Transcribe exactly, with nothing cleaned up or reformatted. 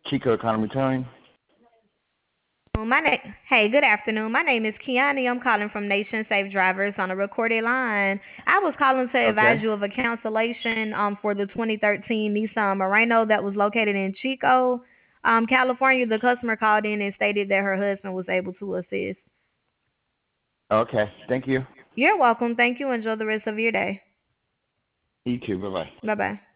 Chico Economy Towing. My na- hey, good afternoon. My name is Kiani. I'm calling from Nation Safe Drivers on a recorded line. I was calling to advise Okay. you of a cancellation um for the twenty thirteen Nissan Murano that was located in Chico, um, California. The customer called in and stated that her husband was able to assist. Okay. Thank you. You're welcome. Thank you. Enjoy the rest of your day. You too. Bye bye. Bye bye.